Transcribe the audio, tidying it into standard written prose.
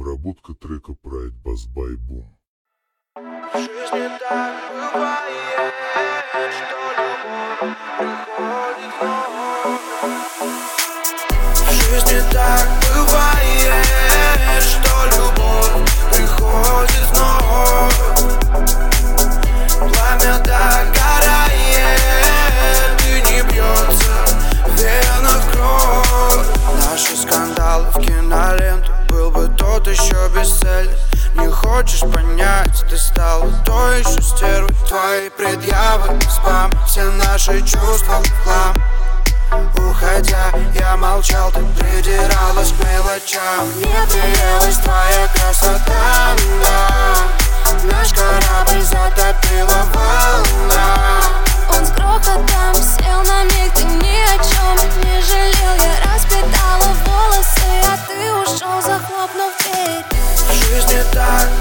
Обработка трека Pride Bass by Boom. В жизни так бывает, что любовь приходит вновь. В жизни так бывает, что любовь приходит вновь. Пламя догорает, и не бьется в венах кровь. Наши скандалы в киноленту, был бы тот еще бестселлер. Не хочешь понять, ты стала той еще стервой. Твои предъявы, спам, все наши чувства в хлам. Уходя, я молчал, ты придиралась к мелочам. Мне приелась твоя красота, да. Наш корабль затопила волна. Он с грохотом сел на миг, ты ни о чем не жалел. Я распитала волосы, а ты ушел, захлопнув дверь. В жизни так